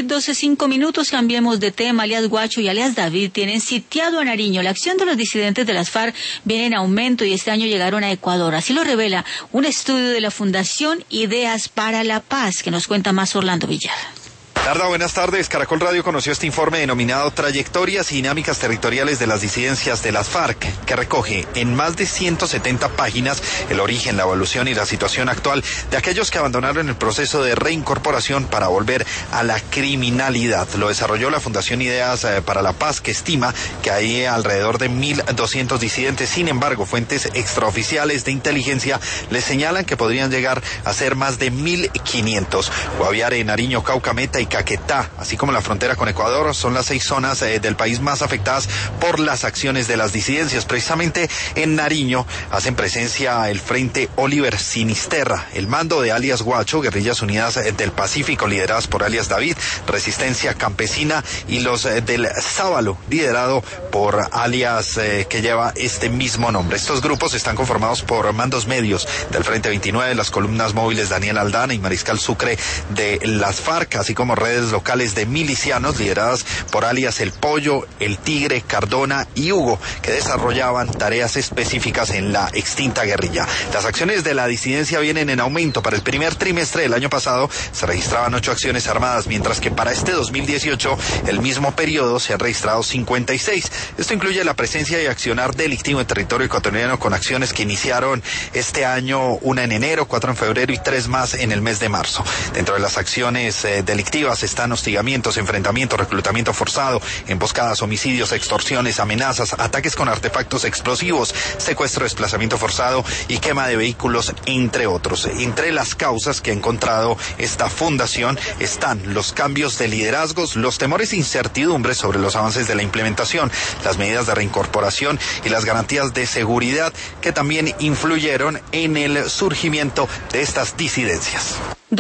12:05, cambiemos de tema. Alias Guacho y alias David tienen sitiado a Nariño. La acción de los disidentes de las FARC viene en aumento y este año llegaron a Ecuador. Así lo revela un estudio de la Fundación Ideas para la Paz, que nos cuenta más Orlando Villar. Narda, buenas tardes. Caracol Radio conoció este informe denominado Trayectorias y Dinámicas Territoriales de las Disidencias de las FARC, que recoge en más de 170 páginas el origen, la evolución y la situación actual de aquellos que abandonaron el proceso de reincorporación para volver a la criminalidad. Lo desarrolló la Fundación Ideas para la Paz, que estima que hay alrededor de 1.200 disidentes. Sin embargo, fuentes extraoficiales de inteligencia les señalan que podrían llegar a ser más de 1.500. Guaviare, Nariño, Cauca, Meta y Caquetá, así como la frontera con Ecuador, son las 6 zonas del país más afectadas por las acciones de las disidencias. Precisamente en Nariño hacen presencia el Frente Oliver Sinisterra, el mando de alias Guacho, Guerrillas Unidas del Pacífico lideradas por alias David, Resistencia Campesina y los del Sábalo, liderado por alias que lleva este mismo nombre. Estos grupos están conformados por mandos medios del Frente 29, las columnas móviles Daniel Aldana y Mariscal Sucre de las FARC, así como redes locales de milicianos lideradas por alias El Pollo, El Tigre, Cardona y Hugo, que desarrollaban tareas específicas en la extinta guerrilla. Las acciones de la disidencia vienen en aumento. Para el primer trimestre del año pasado se registraban 8 acciones armadas, mientras que para este 2018, el mismo periodo, se han registrado 56. Esto incluye la presencia y accionar delictivo en territorio ecuatoriano con acciones que iniciaron este año, una en enero, 4 en febrero y 3 más en el mes de marzo. Dentro de las acciones delictivas están hostigamientos, enfrentamientos, reclutamiento forzado, emboscadas, homicidios, extorsiones, amenazas, ataques con artefactos explosivos, secuestro, desplazamiento forzado y quema de vehículos, entre otros. Entre las causas que ha encontrado esta fundación están los cambios de liderazgos, los temores e incertidumbres sobre los avances de la implementación, las medidas de reincorporación y las garantías de seguridad que también influyeron en el surgimiento de estas disidencias.